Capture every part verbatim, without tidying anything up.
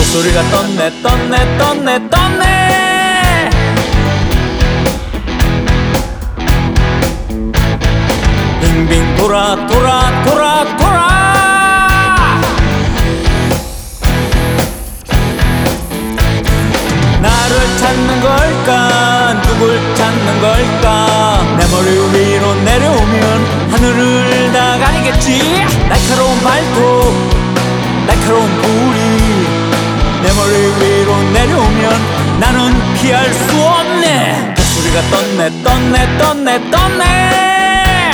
소리가 떴네 떴네 떴네 떴네. 빙빙 돌아 돌아 돌아 돌아. 나를 찾는 걸까 누굴 찾는 걸까. 내 머리 위로 내려오면 하늘을 다 가리겠지. 날카로운 발톱 날카로운 불이 내 머리 위로 내려오면 나는 피할 수 없네. 소리가 떴네 떴네 떴네 떴네.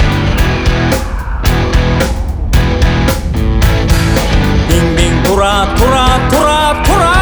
빙빙 돌아 돌아 돌아 돌아.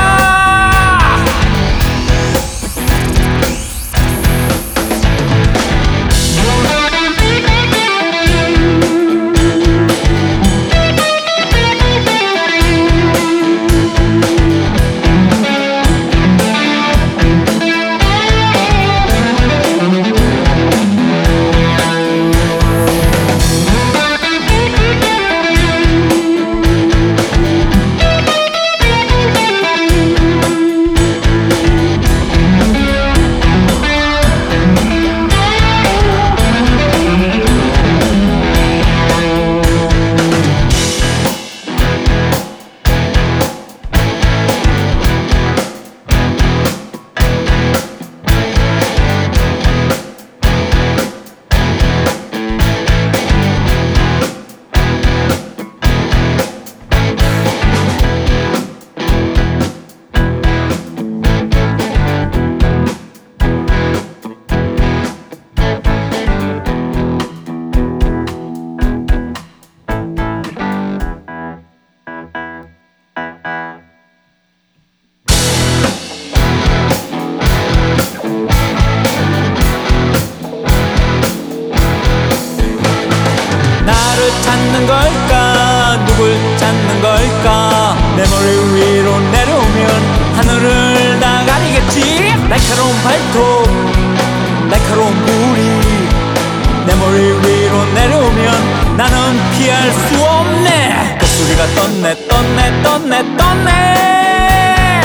찾는 걸까 누굴 찾는 걸까. 내 머리 위로 내려오면 하늘을 다 가리겠지. 날카로운 발톱 날카로운 불이 내 머리 위로 내려오면 나는 피할 수 없네. 그 소리가 떴네 떴네 떴네 떴네.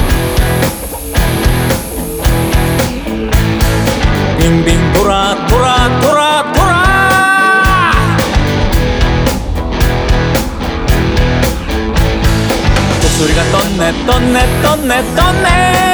빙빙 돌아 돌아 돌아 돌아. 소리가 떴네 떴네 떴네 떴네.